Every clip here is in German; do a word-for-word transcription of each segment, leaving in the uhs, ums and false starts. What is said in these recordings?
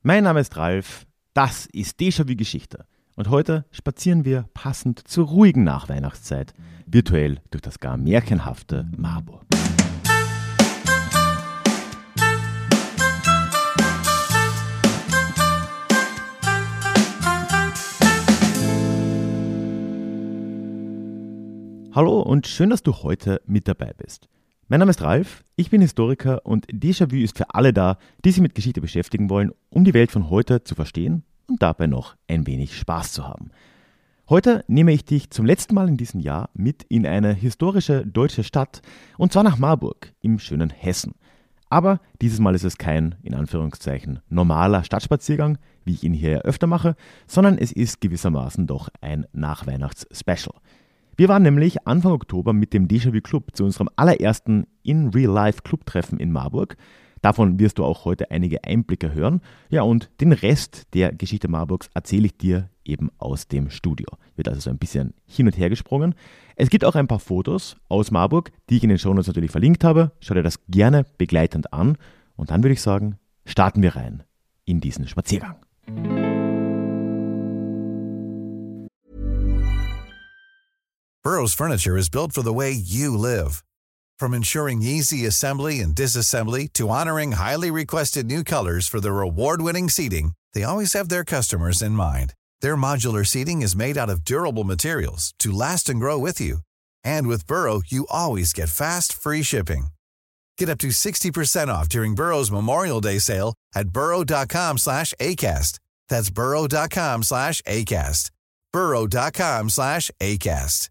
Mein Name ist Ralf, das ist Déjà-vu Geschichte und heute spazieren wir passend zur ruhigen Nachweihnachtszeit virtuell durch das gar märchenhafte Marburg. Hallo und schön, dass du heute mit dabei bist. Mein Name ist Ralf, ich bin Historiker und Déjà-vu ist für alle da, die sich mit Geschichte beschäftigen wollen, um die Welt von heute zu verstehen und dabei noch ein wenig Spaß zu haben. Heute nehme ich dich zum letzten Mal in diesem Jahr mit in eine historische deutsche Stadt und zwar nach Marburg im schönen Hessen. Aber dieses Mal ist es kein, in Anführungszeichen, normaler Stadtspaziergang, wie ich ihn hier ja öfter mache, sondern es ist gewissermaßen doch ein Nachweihnachts-Special. Wir waren nämlich Anfang Oktober mit dem Déjà-vu Club zu unserem allerersten In-Real-Life-Club-Treffen in Marburg. Davon wirst du auch heute einige Einblicke hören. Ja, und den Rest der Geschichte Marburgs erzähle ich dir eben aus dem Studio. Wird also so ein bisschen hin und her gesprungen. Es gibt auch ein paar Fotos aus Marburg, die ich in den Shownotes natürlich verlinkt habe. Schau dir das gerne begleitend an. Und dann würde ich sagen, starten wir rein in diesen Spaziergang. Burrow's furniture is built for the way you live. From ensuring easy assembly and disassembly to honoring highly requested new colors for their award-winning seating, they always have their customers in mind. Their modular seating is made out of durable materials to last and grow with you. And with Burrow, you always get fast, free shipping. Get up to sixty percent off during Burrow's Memorial Day sale at burrow.com slash ACAST. That's burrow.com slash ACAST. burrow.com slash ACAST.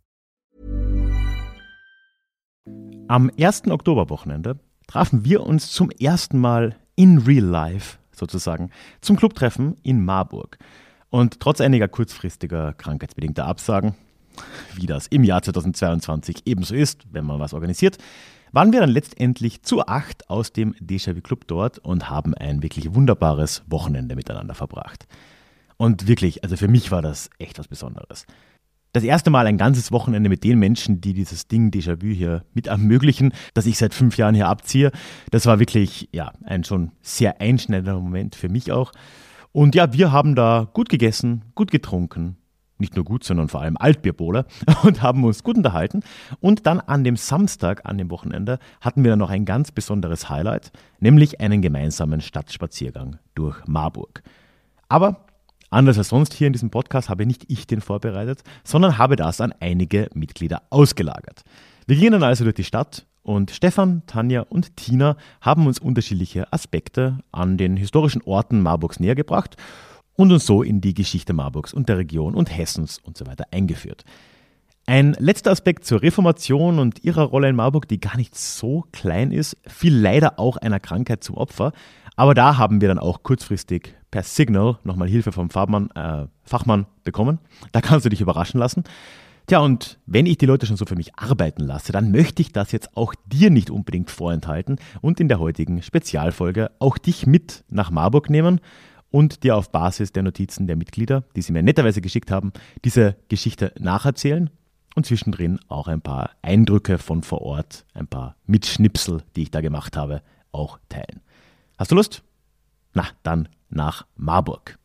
Am ersten Oktoberwochenende trafen wir uns zum ersten Mal in real life sozusagen zum Clubtreffen in Marburg. Und trotz einiger kurzfristiger krankheitsbedingter Absagen, wie das im Jahr zweitausendzweiundzwanzig ebenso ist, wenn man was organisiert, waren wir dann letztendlich zu acht aus dem Déjà-vu Club dort und haben ein wirklich wunderbares Wochenende miteinander verbracht. Und wirklich, also für mich war das echt was Besonderes. Das erste Mal ein ganzes Wochenende mit den Menschen, die dieses Ding Déjà-vu hier mit ermöglichen, das ich seit fünf Jahren hier abziehe. Das war wirklich ja, ein schon sehr einschneidender Moment für mich auch. Und ja, wir haben da gut gegessen, gut getrunken, nicht nur gut, sondern vor allem Altbierbowle und haben uns gut unterhalten. Und dann an dem Samstag, an dem Wochenende, hatten wir dann noch ein ganz besonderes Highlight, nämlich einen gemeinsamen Stadtspaziergang durch Marburg. Aber anders als sonst hier in diesem Podcast habe nicht ich den vorbereitet, sondern habe das an einige Mitglieder ausgelagert. Wir gingen dann also durch die Stadt und Stefan, Tanja und Tina haben uns unterschiedliche Aspekte an den historischen Orten Marburgs näher gebracht und uns so in die Geschichte Marburgs und der Region und Hessens und so weiter eingeführt. Ein letzter Aspekt zur Reformation und ihrer Rolle in Marburg, die gar nicht so klein ist, fiel leider auch einer Krankheit zum Opfer. Aber da haben wir dann auch kurzfristig per Signal nochmal Hilfe vom Fachmann, äh, Fachmann bekommen. Da kannst du dich überraschen lassen. Tja, und wenn ich die Leute schon so für mich arbeiten lasse, dann möchte ich das jetzt auch dir nicht unbedingt vorenthalten und in der heutigen Spezialfolge auch dich mit nach Marburg nehmen und dir auf Basis der Notizen der Mitglieder, die sie mir netterweise geschickt haben, diese Geschichte nacherzählen. Und zwischendrin auch ein paar Eindrücke von vor Ort, ein paar Mitschnipsel, die ich da gemacht habe, auch teilen. Hast du Lust? Na, dann nach Marburg.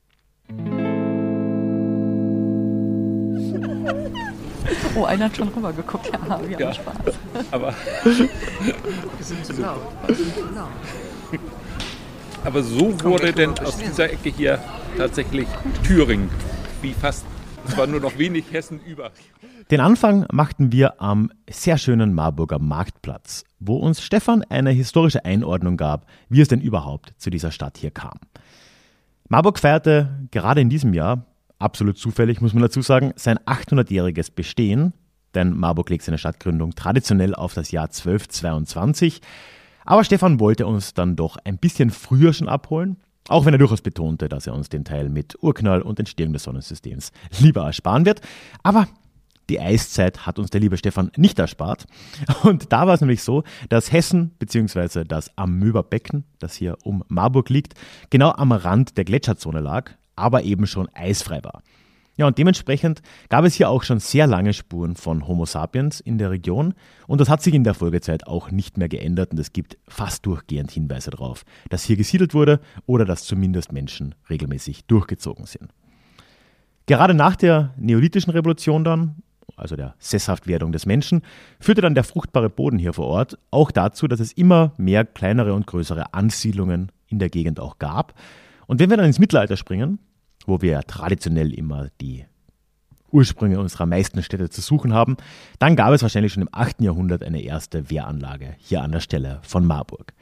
Oh, einer hat schon rüber geguckt. Ja, wir ja, haben Spaß. Aber, wir sind zu laut. Wir sind zu laut. aber so wurde denn aus dieser Ecke hier tatsächlich Thüringen, wie fast, es war nur noch wenig Hessen über. Den Anfang machten wir am sehr schönen Marburger Marktplatz, wo uns Stefan eine historische Einordnung gab, wie es denn überhaupt zu dieser Stadt hier kam. Marburg feierte gerade in diesem Jahr, absolut zufällig muss man dazu sagen, sein achthundertjähriges Bestehen, denn Marburg legt seine Stadtgründung traditionell auf das Jahr zwölfhundertzweiundzwanzig. Aber Stefan wollte uns dann doch ein bisschen früher schon abholen, auch wenn er durchaus betonte, dass er uns den Teil mit Urknall und Entstehung des Sonnensystems lieber ersparen wird. Aber die Eiszeit hat uns der liebe Stefan nicht erspart. Und da war es nämlich so, dass Hessen bzw. das Amöberbecken, das hier um Marburg liegt, genau am Rand der Gletscherzone lag, aber eben schon eisfrei war. Ja, und dementsprechend gab es hier auch schon sehr lange Spuren von Homo sapiens in der Region und das hat sich in der Folgezeit auch nicht mehr geändert und es gibt fast durchgehend Hinweise darauf, dass hier gesiedelt wurde oder dass zumindest Menschen regelmäßig durchgezogen sind. Gerade nach der Neolithischen Revolution dann, also der Sesshaftwerdung des Menschen, führte dann der fruchtbare Boden hier vor Ort auch dazu, dass es immer mehr kleinere und größere Ansiedlungen in der Gegend auch gab. Und wenn wir dann ins Mittelalter springen, wo wir ja traditionell immer die Ursprünge unserer meisten Städte zu suchen haben, dann gab es wahrscheinlich schon im achten Jahrhundert eine erste Wehranlage hier an der Stelle von Marburg.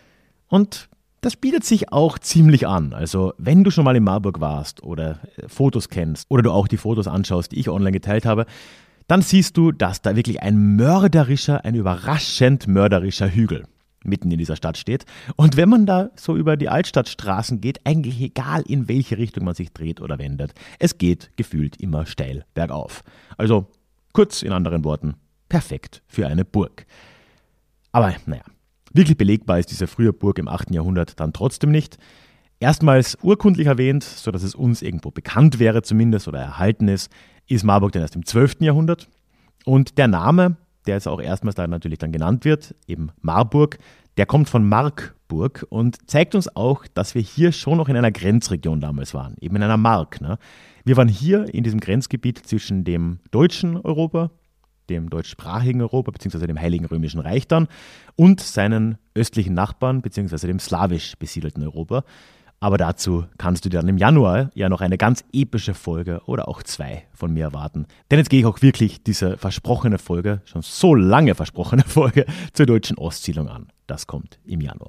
Und das bietet sich auch ziemlich an. Also wenn du schon mal in Marburg warst oder Fotos kennst oder du auch die Fotos anschaust, die ich online geteilt habe, dann siehst du, dass da wirklich ein mörderischer, ein überraschend mörderischer Hügel mitten in dieser Stadt steht. Und wenn man da so über die Altstadtstraßen geht, eigentlich egal in welche Richtung man sich dreht oder wendet, es geht gefühlt immer steil bergauf. Also kurz in anderen Worten, perfekt für eine Burg. Aber naja, wirklich belegbar ist diese frühe Burg im achten Jahrhundert dann trotzdem nicht. Erstmals urkundlich erwähnt, sodass es uns irgendwo bekannt wäre zumindest oder erhalten ist, ist Marburg dann erst im zwölften Jahrhundert. Und der Name, der jetzt auch erstmals da natürlich dann genannt wird, eben Marburg, der kommt von Markburg und zeigt uns auch, dass wir hier schon noch in einer Grenzregion damals waren, eben in einer Mark. Ne? Wir waren hier in diesem Grenzgebiet zwischen dem deutschen Europa, dem deutschsprachigen Europa bzw. dem Heiligen Römischen Reich dann und seinen östlichen Nachbarn bzw. dem slawisch besiedelten Europa. Aber dazu kannst du dir dann im Januar ja noch eine ganz epische Folge oder auch zwei von mir erwarten. Denn jetzt gehe ich auch wirklich diese versprochene Folge, schon so lange versprochene Folge, zur deutschen Ostsiedlung an. Das kommt im Januar.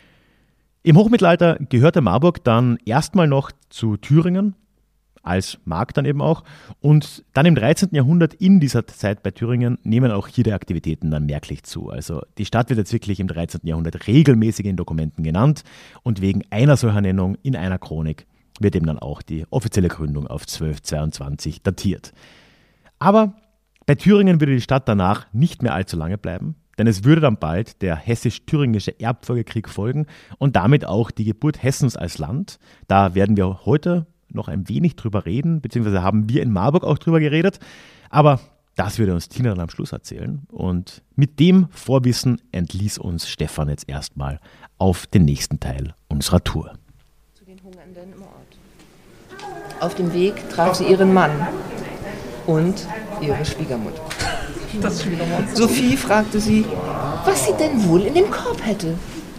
Im Hochmittelalter gehörte Marburg dann erstmal noch zu Thüringen, als Mark dann eben auch. Und dann im dreizehnten Jahrhundert in dieser Zeit bei Thüringen nehmen auch hier die Aktivitäten dann merklich zu. Also die Stadt wird jetzt wirklich im dreizehnten Jahrhundert regelmäßig in Dokumenten genannt und wegen einer solcher Nennung in einer Chronik wird eben dann auch die offizielle Gründung auf zwölfhundertzweiundzwanzig datiert. Aber bei Thüringen würde die Stadt danach nicht mehr allzu lange bleiben, denn es würde dann bald der hessisch-thüringische Erbfolgekrieg folgen und damit auch die Geburt Hessens als Land. Da werden wir heute noch ein wenig drüber reden, beziehungsweise haben wir in Marburg auch drüber geredet. Aber das würde uns Tina dann am Schluss erzählen. Und mit dem Vorwissen entließ uns Stefan jetzt erstmal auf den nächsten Teil unserer Tour. Zu den Hungernden im Ort. Auf dem Weg traf sie ihren Mann und ihre Schwiegermutter. Das Schwiegermutter. Sophie fragte sie, was sie denn wohl in dem Korb hätte.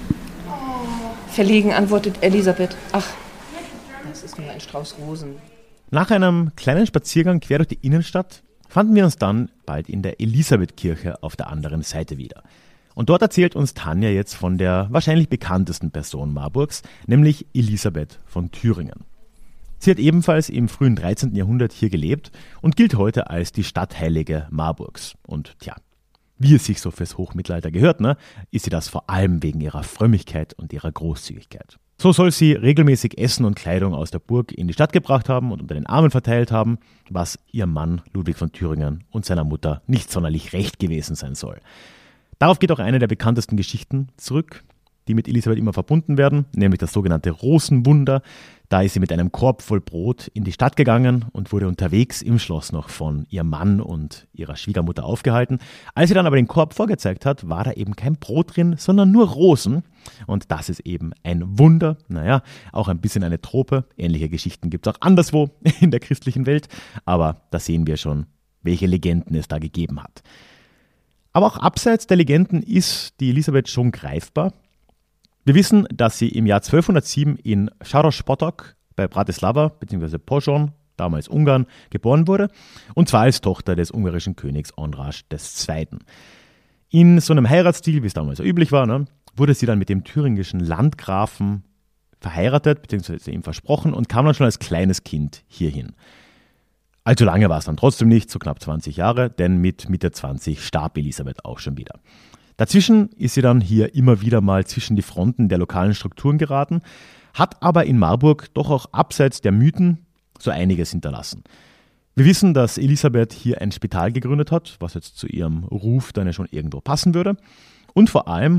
Verlegen antwortet Elisabeth, ach, das ist nur ein Strauß Rosen. Nach einem kleinen Spaziergang quer durch die Innenstadt fanden wir uns dann bald in der Elisabethkirche auf der anderen Seite wieder. Und dort erzählt uns Tanja jetzt von der wahrscheinlich bekanntesten Person Marburgs, nämlich Elisabeth von Thüringen. Sie hat ebenfalls im frühen dreizehnten Jahrhundert hier gelebt und gilt heute als die Stadtheilige Marburgs. Und tja, wie es sich so fürs Hochmittelalter gehört, ne, ist sie das vor allem wegen ihrer Frömmigkeit und ihrer Großzügigkeit. So soll sie regelmäßig Essen und Kleidung aus der Burg in die Stadt gebracht haben und unter den Armen verteilt haben, was ihrem Mann Ludwig von Thüringen und seiner Mutter nicht sonderlich recht gewesen sein soll. Darauf geht auch eine der bekanntesten Geschichten zurück, die mit Elisabeth immer verbunden werden, nämlich das sogenannte Rosenwunder. Da ist sie mit einem Korb voll Brot in die Stadt gegangen und wurde unterwegs im Schloss noch von ihrem Mann und ihrer Schwiegermutter aufgehalten. Als sie dann aber den Korb vorgezeigt hat, war da eben kein Brot drin, sondern nur Rosen. Und das ist eben ein Wunder. Naja, auch ein bisschen eine Trope. Ähnliche Geschichten gibt es auch anderswo in der christlichen Welt. Aber da sehen wir schon, welche Legenden es da gegeben hat. Aber auch abseits der Legenden ist die Elisabeth schon greifbar. Wir wissen, dass sie im Jahr zwölfhundertsieben in Sáros-Potok bei Bratislava bzw. Pozsony, damals Ungarn, geboren wurde, und zwar als Tochter des ungarischen Königs András der Zweite. In so einem Heiratsstil, wie es damals üblich war, ne, wurde sie dann mit dem thüringischen Landgrafen verheiratet bzw. ihm versprochen und kam dann schon als kleines Kind hierhin. Allzu lange war es dann trotzdem nicht, so knapp zwanzig Jahre, denn mit Mitte zwanzig starb Elisabeth auch schon wieder. Dazwischen ist sie dann hier immer wieder mal zwischen die Fronten der lokalen Strukturen geraten, hat aber in Marburg doch auch abseits der Mythen so einiges hinterlassen. Wir wissen, dass Elisabeth hier ein Spital gegründet hat, was jetzt zu ihrem Ruf dann ja schon irgendwo passen würde. Und vor allem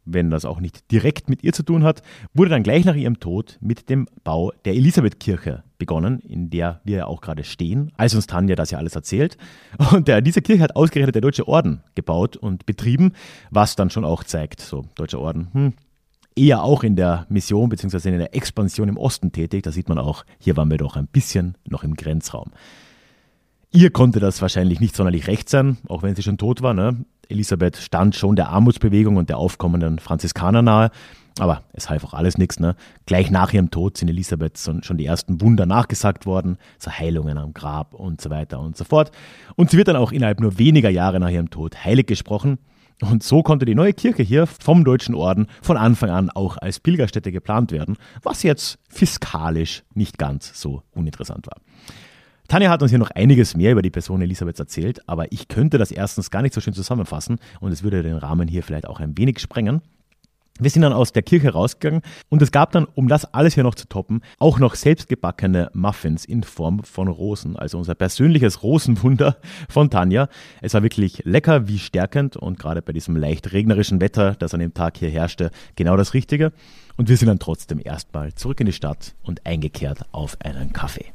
wenn das auch nicht direkt mit ihr zu tun hat, wurde dann gleich nach ihrem Tod mit dem Bau der Elisabethkirche begonnen, in der wir ja auch gerade stehen, als uns Tanja das ja alles erzählt. Und der, diese Kirche hat ausgerechnet der Deutsche Orden gebaut und betrieben, was dann schon auch zeigt, so Deutscher Orden, hm, eher auch in der Mission bzw. in der Expansion im Osten tätig. Da sieht man auch, hier waren wir doch ein bisschen noch im Grenzraum. Ihr konnte das wahrscheinlich nicht sonderlich recht sein, auch wenn sie schon tot war, ne? Elisabeth stand schon der Armutsbewegung und der aufkommenden Franziskaner nahe, aber es half auch alles nichts. Ne? Gleich nach ihrem Tod sind Elisabeth schon die ersten Wunder nachgesagt worden, so Heilungen am Grab und so weiter und so fort. Und sie wird dann auch innerhalb nur weniger Jahre nach ihrem Tod heilig gesprochen. Und so konnte die neue Kirche hier vom Deutschen Orden von Anfang an auch als Pilgerstätte geplant werden, was jetzt fiskalisch nicht ganz so uninteressant war. Tanja hat uns hier noch einiges mehr über die Person Elisabeths erzählt, aber ich könnte das erstens gar nicht so schön zusammenfassen und es würde den Rahmen hier vielleicht auch ein wenig sprengen. Wir sind dann aus der Kirche rausgegangen und es gab dann, um das alles hier noch zu toppen, auch noch selbstgebackene Muffins in Form von Rosen, also unser persönliches Rosenwunder von Tanja. Es war wirklich lecker wie stärkend und gerade bei diesem leicht regnerischen Wetter, das an dem Tag hier herrschte, genau das Richtige. Und wir sind dann trotzdem erstmal zurück in die Stadt und eingekehrt auf einen Kaffee.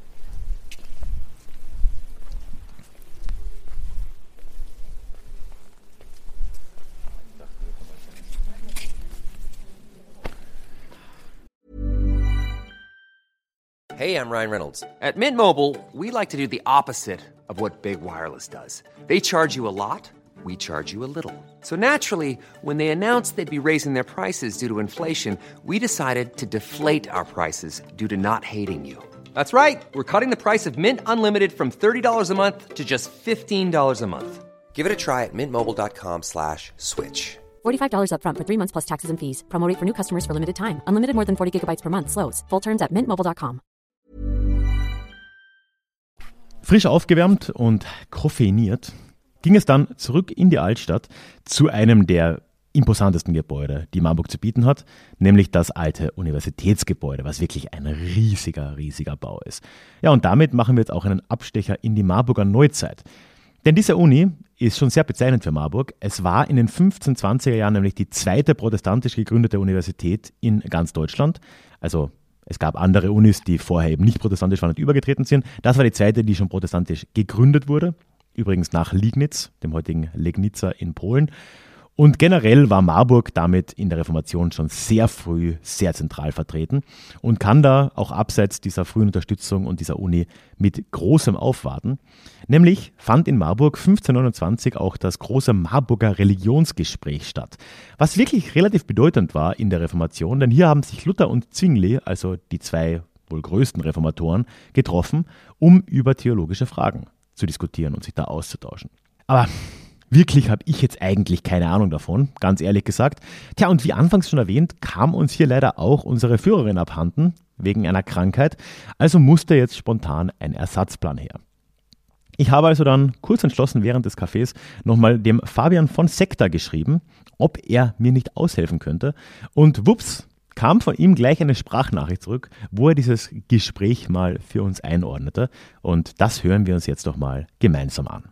Hey, I'm Ryan Reynolds. At Mint Mobile, we like to do the opposite of what Big Wireless does. They charge you a lot, we charge you a little. So naturally, when they announced they'd be raising their prices due to inflation, we decided to deflate our prices due to not hating you. That's right. We're cutting the price of Mint Unlimited from thirty dollars a month to just fifteen dollars a month. Give it a try at mintmobile.com slash switch. forty-five dollars up front for three months plus taxes and fees. Promo rate for new customers for limited time. Unlimited more than forty gigabytes per month. Slows full terms at mint mobile dot com. Frisch aufgewärmt und koffeiniert ging es dann zurück in die Altstadt zu einem der imposantesten Gebäude, die Marburg zu bieten hat, nämlich das alte Universitätsgebäude, was wirklich ein riesiger, riesiger Bau ist. Ja, und damit machen wir jetzt auch einen Abstecher in die Marburger Neuzeit. Denn diese Uni ist schon sehr bezeichnend für Marburg. Es war in den fünfzehnhundertzwanziger Jahren nämlich die zweite protestantisch gegründete Universität in ganz Deutschland. Also es gab andere Unis, die vorher eben nicht protestantisch waren und übergetreten sind. Das war die zweite, die schon protestantisch gegründet wurde. Übrigens nach Liegnitz, dem heutigen Legnica in Polen. Und generell war Marburg damit in der Reformation schon sehr früh sehr zentral vertreten und kann da auch abseits dieser frühen Unterstützung und dieser Uni mit großem aufwarten. Nämlich fand in Marburg fünfzehnhundertneunundzwanzig auch das große Marburger Religionsgespräch statt, was wirklich relativ bedeutend war in der Reformation, denn hier haben sich Luther und Zwingli, also die zwei wohl größten Reformatoren, getroffen, um über theologische Fragen zu diskutieren und sich da auszutauschen. Aber wirklich habe ich jetzt eigentlich keine Ahnung davon, ganz ehrlich gesagt. Tja, und wie anfangs schon erwähnt, kam uns hier leider auch unsere Führerin abhanden, wegen einer Krankheit. Also musste jetzt spontan ein Ersatzplan her. Ich habe also dann kurz entschlossen während des Cafés nochmal dem Fabian von Sekta geschrieben, ob er mir nicht aushelfen könnte. Und wups, kam von ihm gleich eine Sprachnachricht zurück, wo er dieses Gespräch mal für uns einordnete. Und das hören wir uns jetzt doch mal gemeinsam an.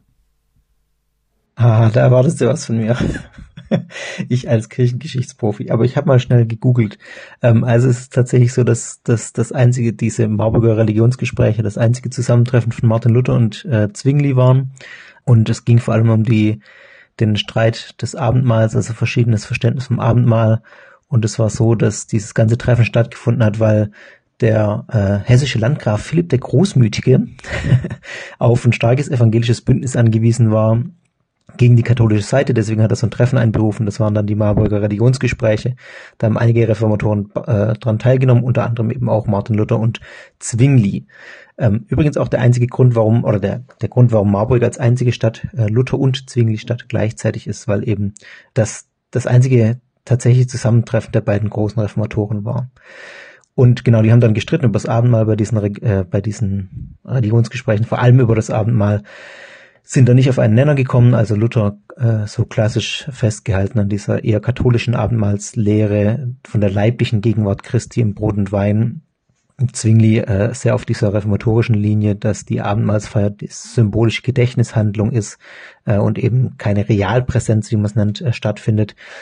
Ah, da erwartest du was von mir. Ich als Kirchengeschichtsprofi. Aber ich habe mal schnell gegoogelt. Ähm, also es ist tatsächlich so, dass, dass das einzige, diese Marburger Religionsgespräche, das einzige Zusammentreffen von Martin Luther und äh, Zwingli waren. Und es ging vor allem um die den Streit des Abendmahls, also verschiedenes Verständnis vom Abendmahl. Und es war so, dass dieses ganze Treffen stattgefunden hat, weil der äh, hessische Landgraf Philipp der Großmütige auf ein starkes evangelisches Bündnis angewiesen war gegen die katholische Seite, deswegen hat er so ein Treffen einberufen, das waren dann die Marburger Religionsgespräche, da haben einige Reformatoren äh, dran teilgenommen, unter anderem eben auch Martin Luther und Zwingli. Ähm, übrigens auch der einzige Grund, warum, oder der, der Grund, warum Marburg als einzige Stadt äh, Luther- und Zwingli-Stadt gleichzeitig ist, weil eben das, das einzige tatsächlich Zusammentreffen der beiden großen Reformatoren war. Und genau, die haben dann gestritten über das Abendmahl bei diesen, äh, bei diesen Religionsgesprächen, vor allem über das Abendmahl, sind da nicht auf einen Nenner gekommen, also Luther äh, so klassisch festgehalten an dieser eher katholischen Abendmahlslehre von der leiblichen Gegenwart Christi im Brot und Wein. Und Zwingli äh, sehr auf dieser reformatorischen Linie, dass die Abendmahlsfeier die symbolische Gedächtnishandlung ist äh, und eben keine Realpräsenz, wie man es nennt, äh, stattfindet.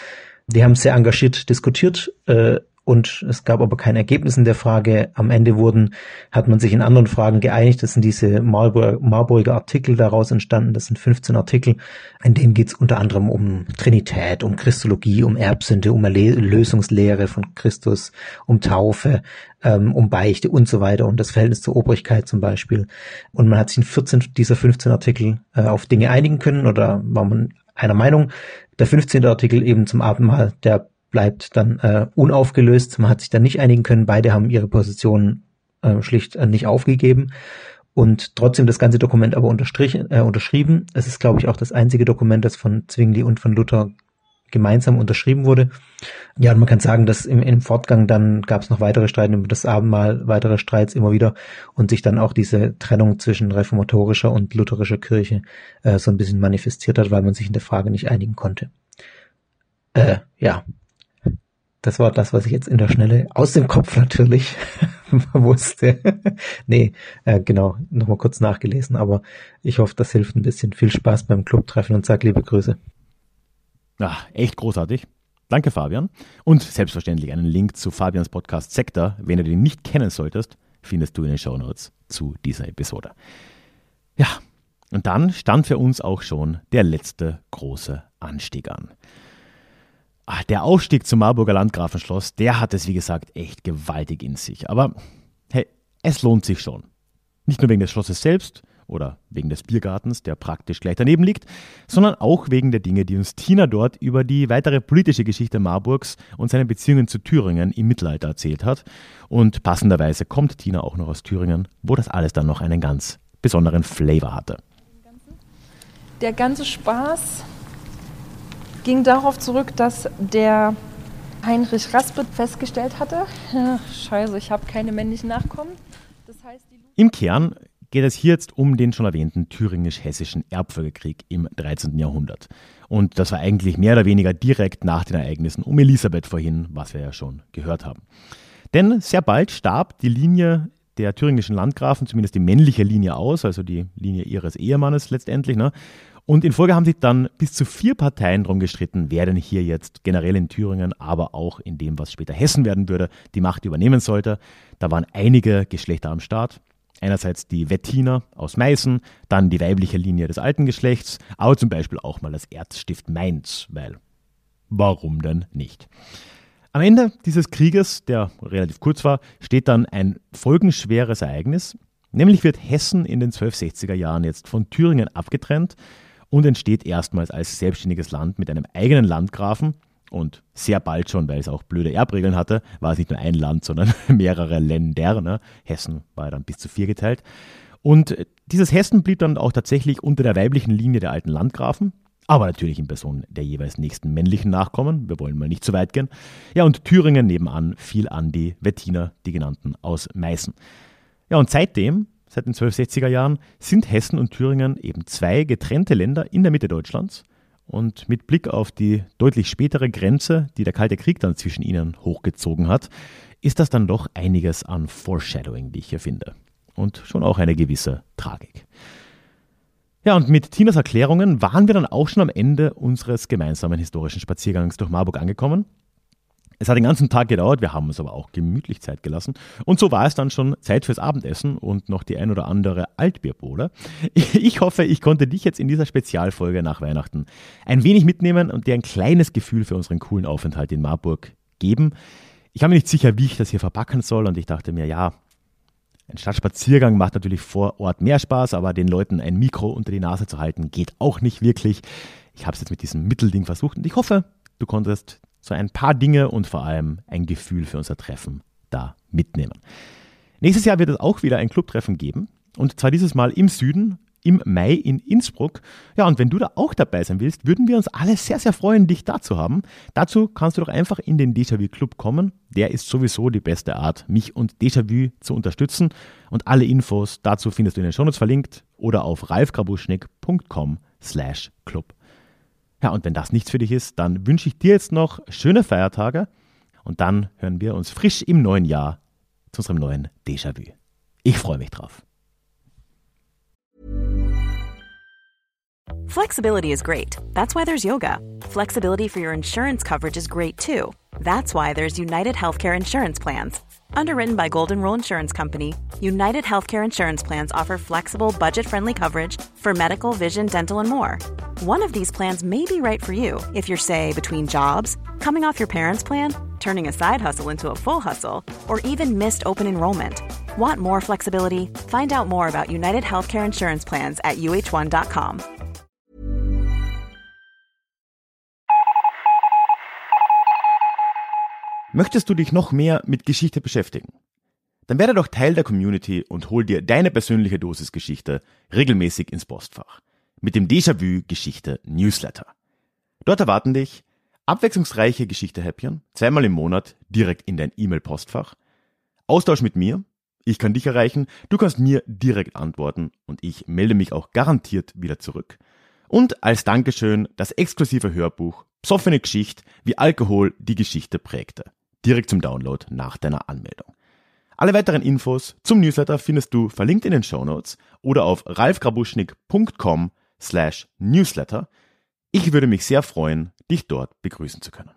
Die haben sehr engagiert diskutiert äh, und es gab aber kein Ergebnis in der Frage. Am Ende wurden, hat man sich in anderen Fragen geeinigt. Das sind diese Marburg, Marburger Artikel daraus entstanden. Das sind fünfzehn Artikel. In denen geht es unter anderem um Trinität, um Christologie, um Erbsünde, um Erlösungslehre von Christus, um Taufe, ähm, um Beichte und so weiter und das Verhältnis zur Obrigkeit zum Beispiel. Und man hat sich in vierzehn dieser fünfzehn Artikel äh, auf Dinge einigen können oder war man einer Meinung. Der fünfzehnte Artikel eben zum Abendmahl, der bleibt dann äh, unaufgelöst. Man hat sich dann nicht einigen können. Beide haben ihre Positionen äh, schlicht äh, nicht aufgegeben und trotzdem das ganze Dokument aber unterstrichen, äh, unterschrieben. Es ist, glaube ich, auch das einzige Dokument, das von Zwingli und von Luther gemeinsam unterschrieben wurde. Ja, und man kann sagen, dass im, im Fortgang dann gab es noch weitere Streiten über das Abendmahl, weitere Streits immer wieder und sich dann auch diese Trennung zwischen reformatorischer und lutherischer Kirche äh, so ein bisschen manifestiert hat, weil man sich in der Frage nicht einigen konnte. Äh, ja. Das war das, was ich jetzt in der Schnelle aus dem Kopf natürlich wusste. nee, äh, genau, nochmal kurz nachgelesen, aber ich hoffe, das hilft ein bisschen. Viel Spaß beim Clubtreffen und sag liebe Grüße. Ja, echt großartig. Danke, Fabian. Und selbstverständlich einen Link zu Fabians Podcast Sektor, wenn du den nicht kennen solltest, findest du in den Shownotes zu dieser Episode. Ja, und dann stand für uns auch schon der letzte große Anstieg an. Der Aufstieg zum Marburger Landgrafenschloss, der hat es wie gesagt echt gewaltig in sich. Aber hey, es lohnt sich schon. Nicht nur wegen des Schlosses selbst oder wegen des Biergartens, der praktisch gleich daneben liegt, sondern auch wegen der Dinge, die uns Tina dort über die weitere politische Geschichte Marburgs und seine Beziehungen zu Thüringen im Mittelalter erzählt hat. Und passenderweise kommt Tina auch noch aus Thüringen, wo das alles dann noch einen ganz besonderen Flavor hatte. Der ganze Spaß ging darauf zurück, dass der Heinrich Raspet festgestellt hatte, ja, scheiße, ich habe keine männlichen Nachkommen. Das heißt, die Im Kern geht es hier jetzt um den schon erwähnten thüringisch-hessischen Erbfolgekrieg im dreizehnten Jahrhundert. Und das war eigentlich mehr oder weniger direkt nach den Ereignissen um Elisabeth vorhin, was wir ja schon gehört haben. Denn sehr bald starb die Linie der thüringischen Landgrafen, zumindest die männliche Linie aus, also die Linie ihres Ehemannes letztendlich, ne? Und in Folge haben sich dann bis zu vier Parteien darum gestritten, wer denn hier jetzt generell in Thüringen, aber auch in dem, was später Hessen werden würde, die Macht übernehmen sollte. Da waren einige Geschlechter am Start. Einerseits die Wettiner aus Meißen, dann die weibliche Linie des alten Geschlechts, aber zum Beispiel auch mal das Erzstift Mainz, weil warum denn nicht? Am Ende dieses Krieges, der relativ kurz war, steht dann ein folgenschweres Ereignis, nämlich wird Hessen in den zwölfhundertsechziger Jahren jetzt von Thüringen abgetrennt und entsteht erstmals als selbstständiges Land mit einem eigenen Landgrafen und sehr bald schon, weil es auch blöde Erbregeln hatte, war es nicht nur ein Land, sondern mehrere Länder. Ne? Hessen war dann bis zu vier geteilt. Und dieses Hessen blieb dann auch tatsächlich unter der weiblichen Linie der alten Landgrafen, aber natürlich in Person der jeweils nächsten männlichen Nachkommen. Wir wollen mal nicht zu weit gehen. Ja, und Thüringen nebenan fiel an die Wettiner, die genannten aus Meißen. Ja, und seitdem, seit den zwölfhundertsechziger Jahren, sind Hessen und Thüringen eben zwei getrennte Länder in der Mitte Deutschlands. Und mit Blick auf die deutlich spätere Grenze, die der Kalte Krieg dann zwischen ihnen hochgezogen hat, ist das dann doch einiges an Foreshadowing, wie ich hier finde. Und schon auch eine gewisse Tragik. Ja, und mit Tinas Erklärungen waren wir dann auch schon am Ende unseres gemeinsamen historischen Spaziergangs durch Marburg angekommen. Es hat den ganzen Tag gedauert, wir haben uns aber auch gemütlich Zeit gelassen. Und so war es dann schon Zeit fürs Abendessen und noch die ein oder andere Altbierbowle. Ich hoffe, ich konnte dich jetzt in dieser Spezialfolge nach Weihnachten ein wenig mitnehmen und dir ein kleines Gefühl für unseren coolen Aufenthalt in Marburg geben. Ich war mir nicht sicher, wie ich das hier verpacken soll und ich dachte mir, ja, ein Stadtspaziergang macht natürlich vor Ort mehr Spaß, aber den Leuten ein Mikro unter die Nase zu halten, geht auch nicht wirklich. Ich habe es jetzt mit diesem Mittelding versucht und ich hoffe, du konntest so ein paar Dinge und vor allem ein Gefühl für unser Treffen da mitnehmen. Nächstes Jahr wird es auch wieder ein Clubtreffen geben und zwar dieses Mal im Süden, im Mai in Innsbruck. Ja, und wenn du da auch dabei sein willst, würden wir uns alle sehr, sehr freuen, dich da zu haben. Dazu kannst du doch einfach in den Déjà-vu Club kommen. Der ist sowieso die beste Art, mich und Déjà-vu zu unterstützen. Und alle Infos dazu findest du in den Shownotes verlinkt oder auf ralfgrabuschnick punkt com slash club. Ja, und wenn das nichts für dich ist, dann wünsche ich dir jetzt noch schöne Feiertage und dann hören wir uns frisch im neuen Jahr zu unserem neuen Déjà-vu. Ich freue mich drauf. Flexibility is great. That's why there's yoga. Flexibility for your insurance coverage is great too. That's why there's United Healthcare Insurance Plans. Underwritten by Golden Rule Insurance Company, United Healthcare Insurance Plans offer flexible, budget-friendly coverage for medical, vision, dental, and more. One of these plans may be right for you if you're, say, between jobs, coming off your parents' plan, turning a side hustle into a full hustle, or even missed open enrollment. Want more flexibility? Find out more about United Healthcare Insurance Plans at U H one dot com. Möchtest du dich noch mehr mit Geschichte beschäftigen? Dann werde doch Teil der Community und hol dir deine persönliche Dosis Geschichte regelmäßig ins Postfach. Mit dem Déjà-vu Geschichte Newsletter. Dort erwarten dich abwechslungsreiche Geschichte-Häppchen, zweimal im Monat direkt in dein E-Mail-Postfach. Austausch mit mir, ich kann dich erreichen, du kannst mir direkt antworten und ich melde mich auch garantiert wieder zurück. Und als Dankeschön das exklusive Hörbuch Psoffene Geschichte, wie Alkohol die Geschichte prägte. Direkt zum Download nach deiner Anmeldung. Alle weiteren Infos zum Newsletter findest du verlinkt in den Shownotes oder auf ralfgrabuschnik punkt com slash newsletter. Ich würde mich sehr freuen, dich dort begrüßen zu können.